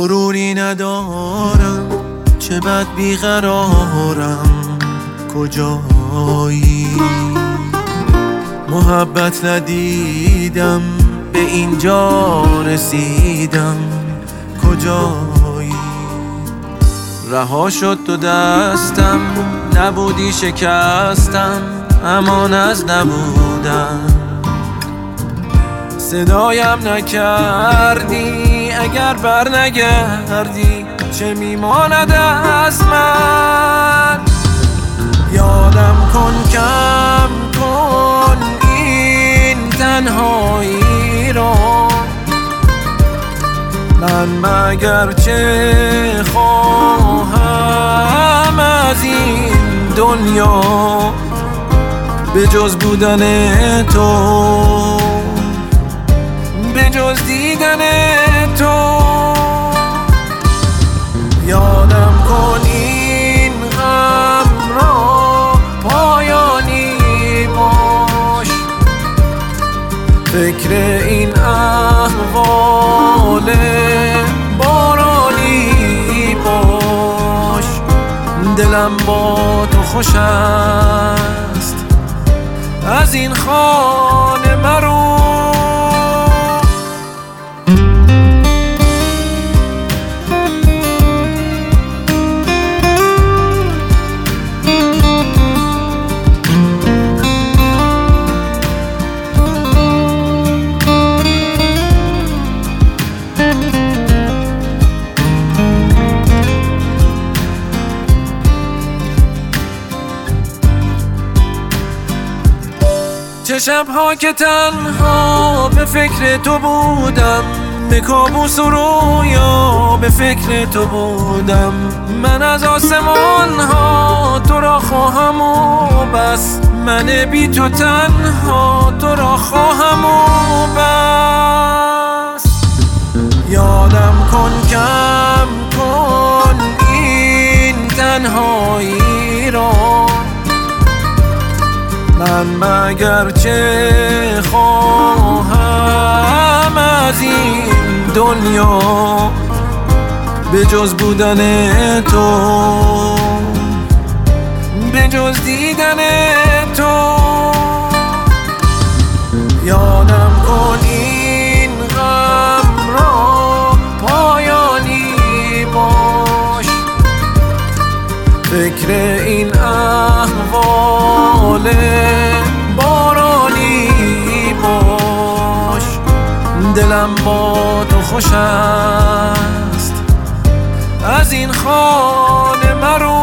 غروری ندارم، چه بد بیقرارم، کجایی؟ محبت ندیدم، به اینجا رسیدم، کجایی؟ رها شد تو دستم، نبودی شکستم، امان از نبودم. صدایم نکردی، اگر بر نگردی چه میماند از من؟ یادم کن، کم کن این تنهایی را. من مگر چه خواهم از این دنیا به جز بودن تو، به جز دیدن تو. یادم کن این غم را پایانی باش، فکر این احوال بارانی باش. دلم با تو خوش است، از این خانه مرو. چه شب‌ها که تنها به فکر تو بودم، به کابوس و رویا به فکر تو بودم. من از آسمان ها تو را خواهم و بس، من بی تو تنها تو را خواهم و بس. یادم کن، کم کن این تنهایی را. من مگر چه خواهم از این دنیا به جز بودن تو، به جز دیدن تو. یادم کن این غم را پایانی باش، فکر این احوال بارانی باش. دلم با تو خوش است، از این خانه مرو.